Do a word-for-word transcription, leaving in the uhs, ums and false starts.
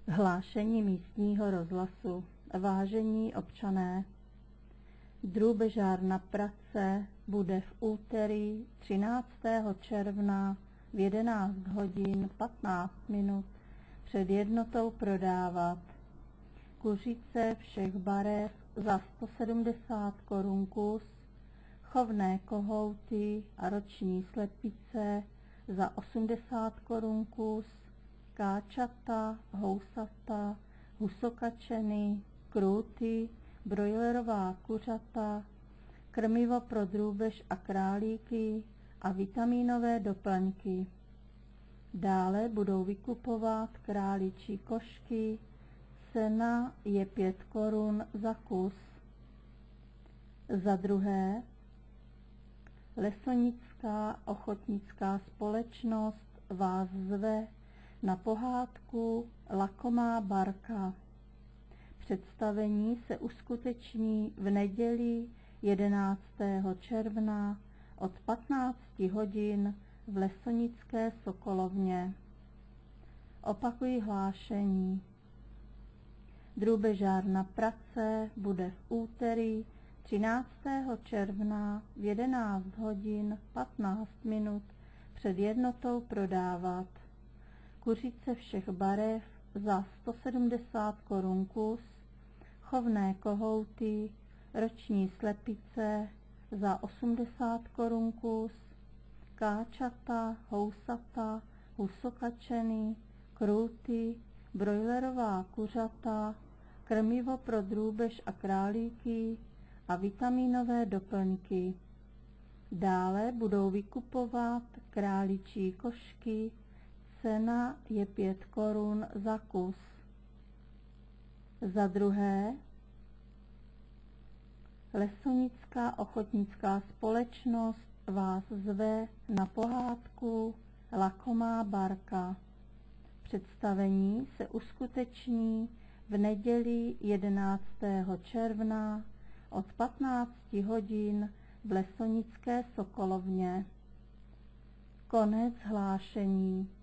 Hlášení místního rozhlasu. Vážení občané, drůbežárna Praze bude v úterý třináctého června v jedenáct hodin patnáct minut před jednotou prodávat kuřice všech barev za sto sedmdesát korun kus, chovné kohouty a roční slepice za osmdesát korun kus, káčata, housata, husokačeny, krůty, brojlerová kuřata, krmivo pro drůbež a králíky a vitamínové doplňky. Dále budou vykupovat králičí košky, cena je pět korun za kus. Za druhé, Lesonická ochotnická společnost vás zve na pohádku Lakomá barka. Představení se uskuteční v neděli jedenáctého června od patnácti hodin v Lesonické sokolovně. Opakuji hlášení. Drůbežárna Praze bude v úterý třináctého června v jedenáct hodin patnáct minut před jednotou prodávat kuřice všech barev za sto sedmdesát korun kus, chovné kohouty, roční slepice za osmdesát korun kus, káčata, housata, husokačeny, krůty, brojlerová kuřata, krmivo pro drůbež a králíky a vitamínové doplňky. Dále budou vykupovat králičí košky, cena je pět korun za kus. Za druhé, Lesonická ochotnická společnost vás zve na pohádku Lakomá barka. Představení se uskuteční v neděli jedenáctého června od patnácti hodin v Lesonické sokolovně. Konec hlášení.